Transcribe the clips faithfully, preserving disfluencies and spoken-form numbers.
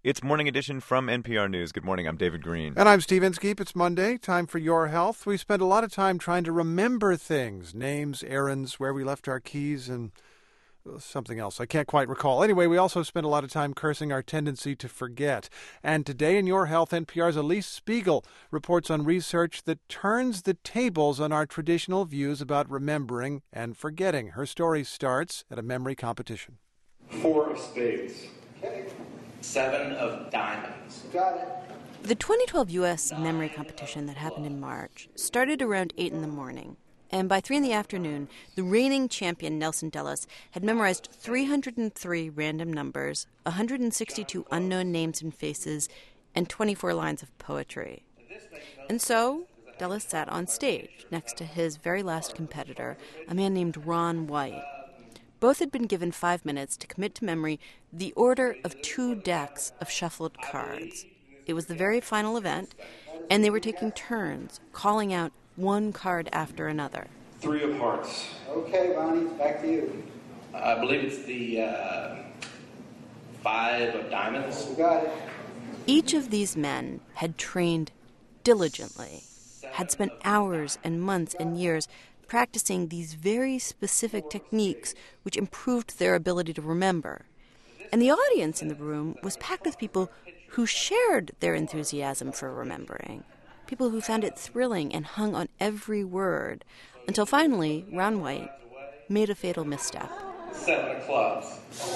It's Morning Edition from N P R News. Good morning, I'm David Green. And I'm Steve Inskeep. It's Monday, time for Your Health. We spend a lot of time trying to remember things, names, errands, where we left our keys, and something else I can't quite recall. Anyway, we also spend a lot of time cursing our tendency to forget. And today in Your Health, N P R's Elise Spiegel reports on research that turns the tables on our traditional views about remembering and forgetting. Her story starts at a memory competition. Four of spades. Okay. Seven of diamonds. Got it. The twenty twelve U S memory competition that happened in March started around eight in the morning. And by three in the afternoon, the reigning champion Nelson Dellis had memorized three hundred three random numbers, one hundred sixty-two unknown names and faces, and twenty-four lines of poetry. And so, Dellis sat on stage next to his very last competitor, a man named Ron White. Both had been given five minutes to commit to memory the order of two decks of shuffled cards. It was the very final event, and they were taking turns, calling out one card after another. Three of hearts. Okay, Bonnie, back to you. I believe it's the uh, five of diamonds. You got it. Each of these men had trained diligently, had spent hours and months and years practicing these very specific techniques which improved their ability to remember. And the audience in the room was packed with people who shared their enthusiasm for remembering, people who found it thrilling and hung on every word, until finally Ron White made a fatal misstep. Seven of clubs.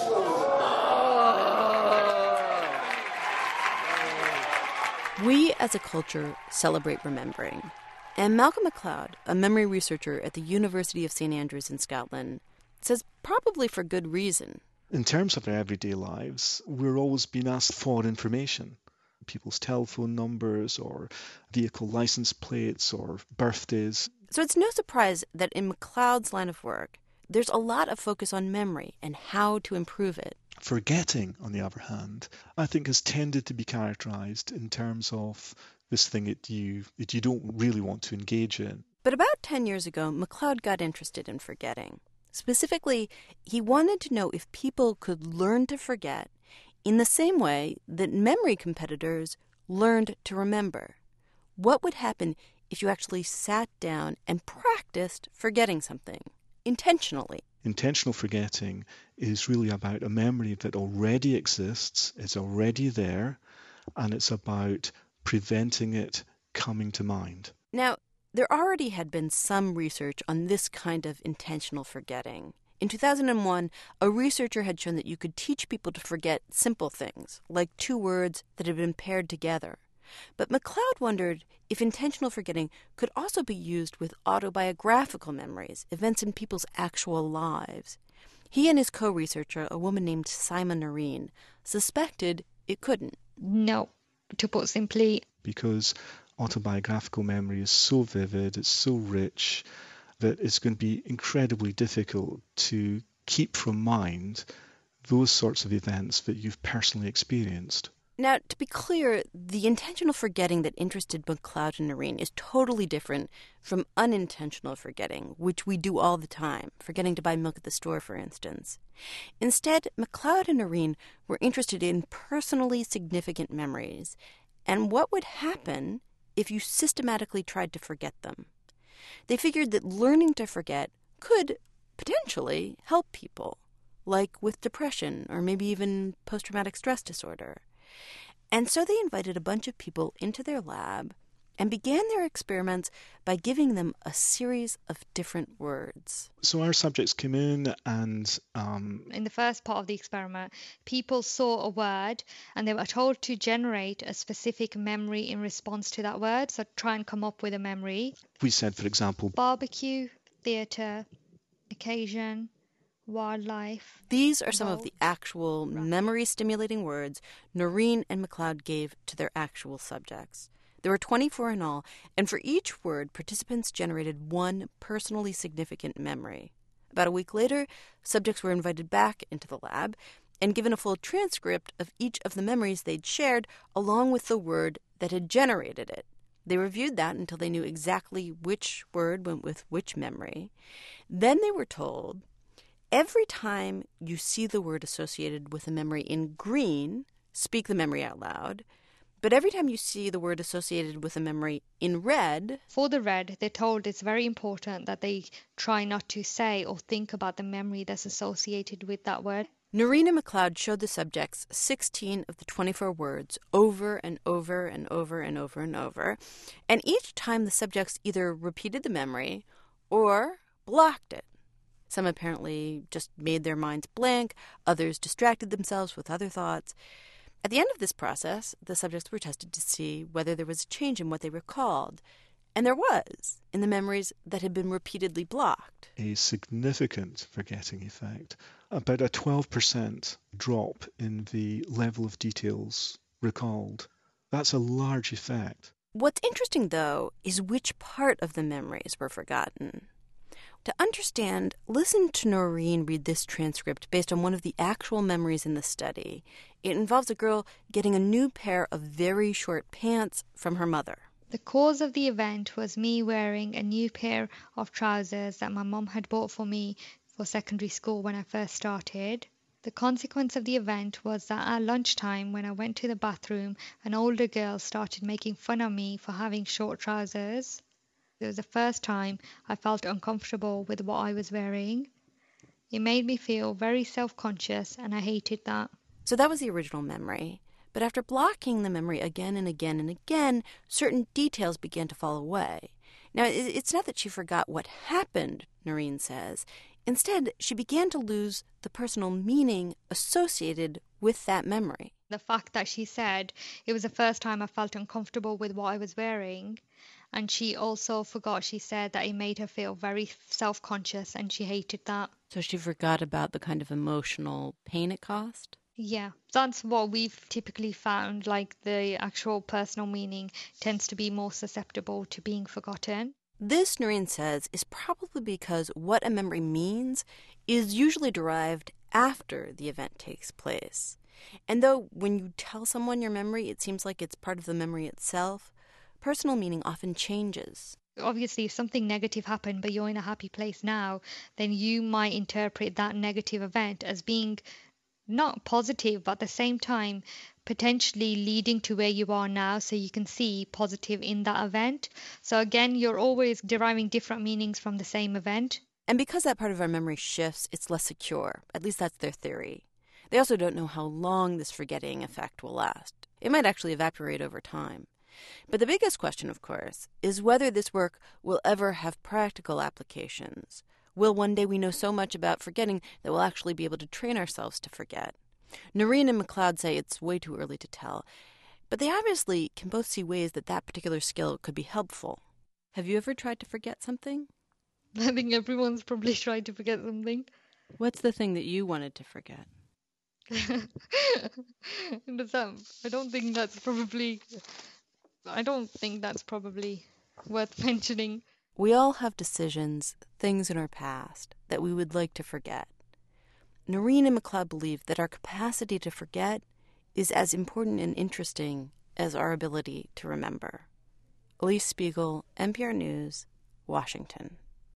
We as a culture celebrate remembering. And Malcolm MacLeod, a memory researcher at the University of Saint Andrews in Scotland, says probably for good reason. In terms of our everyday lives, we're always being asked for information. People's telephone numbers or vehicle license plates or birthdays. So it's no surprise that in MacLeod's line of work, there's a lot of focus on memory and how to improve it. Forgetting, on the other hand, I think has tended to be characterized in terms of this thing that you that you don't really want to engage in. But about ten years ago, MacLeod got interested in forgetting. Specifically, he wanted to know if people could learn to forget in the same way that memory competitors learned to remember. What would happen if you actually sat down and practiced forgetting something intentionally? Intentional forgetting is really about a memory that already exists, it's already there, and it's about preventing it coming to mind. Now, there already had been some research on this kind of intentional forgetting. In two thousand one, a researcher had shown that you could teach people to forget simple things, like two words that had been paired together. But MacLeod wondered if intentional forgetting could also be used with autobiographical memories, events in people's actual lives. He and his co-researcher, a woman named Saima Noreen, suspected it couldn't. No, to put simply. Because autobiographical memory is so vivid, it's so rich, that it's going to be incredibly difficult to keep from mind those sorts of events that you've personally experienced. Now, to be clear, the intentional forgetting that interested MacLeod and Noreen is totally different from unintentional forgetting, which we do all the time, forgetting to buy milk at the store, for instance. Instead, MacLeod and Noreen were interested in personally significant memories and what would happen if you systematically tried to forget them. They figured that learning to forget could potentially help people, like with depression or maybe even post-traumatic stress disorder. And so they invited a bunch of people into their lab and began their experiments by giving them a series of different words. So our subjects came in and... Um... In the first part of the experiment, people saw a word and they were told to generate a specific memory in response to that word. So try and come up with a memory. We said, for example, barbecue, theatre, occasion, wildlife. These are some of the actual memory-stimulating words Noreen and MacLeod gave to their actual subjects. There were twenty-four in all, and for each word, participants generated one personally significant memory. About a week later, subjects were invited back into the lab and given a full transcript of each of the memories they'd shared, along with the word that had generated it. They reviewed that until they knew exactly which word went with which memory. Then they were told, every time you see the word associated with a memory in green, speak the memory out loud. But every time you see the word associated with a memory in red... For the red, they're told it's very important that they try not to say or think about the memory that's associated with that word. Noreen and McLeod showed the subjects sixteen of the twenty-four words over and over and over and over and over. And each time the subjects either repeated the memory or blocked it. Some apparently just made their minds blank. Others distracted themselves with other thoughts. At the end of this process, the subjects were tested to see whether there was a change in what they recalled. And there was, in the memories that had been repeatedly blocked. A significant forgetting effect. About a twelve percent drop in the level of details recalled. That's a large effect. What's interesting, though, is which part of the memories were forgotten. To understand, listen to Noreen read this transcript based on one of the actual memories in the study. It involves a girl getting a new pair of very short pants from her mother. The cause of the event was me wearing a new pair of trousers that my mum had bought for me for secondary school when I first started. The consequence of the event was that at lunchtime, when I went to the bathroom, an older girl started making fun of me for having short trousers. It was the first time I felt uncomfortable with what I was wearing. It made me feel very self-conscious, and I hated that. So that was the original memory. But after blocking the memory again and again and again, certain details began to fall away. Now, it's not that she forgot what happened, Noreen says. Instead, she began to lose the personal meaning associated with that memory. The fact that she said it was the first time I felt uncomfortable with what I was wearing. And she also forgot, she said that it made her feel very self-conscious, and she hated that. So she forgot about the kind of emotional pain it caused? Yeah, that's what we've typically found, like the actual personal meaning tends to be more susceptible to being forgotten. This, Noreen says, is probably because what a memory means is usually derived after the event takes place. And though when you tell someone your memory, it seems like it's part of the memory itself, personal meaning often changes. Obviously, if something negative happened but you're in a happy place now, then you might interpret that negative event as being not positive, but at the same time potentially leading to where you are now, so you can see positive in that event. So again, you're always deriving different meanings from the same event. And because that part of our memory shifts, it's less secure. At least that's their theory. They also don't know how long this forgetting effect will last. It might actually evaporate over time. But the biggest question, of course, is whether this work will ever have practical applications. Will one day we know so much about forgetting that we'll actually be able to train ourselves to forget? Noreen and McLeod say it's way too early to tell, but they obviously can both see ways that that particular skill could be helpful. Have you ever tried to forget something? I think everyone's probably tried to forget something. What's the thing that you wanted to forget? Does that, I don't think that's probably... I don't think that's probably worth mentioning. We all have decisions, things in our past, that we would like to forget. Noreen and McLeod believe that our capacity to forget is as important and interesting as our ability to remember. Elise Spiegel, N P R News, Washington.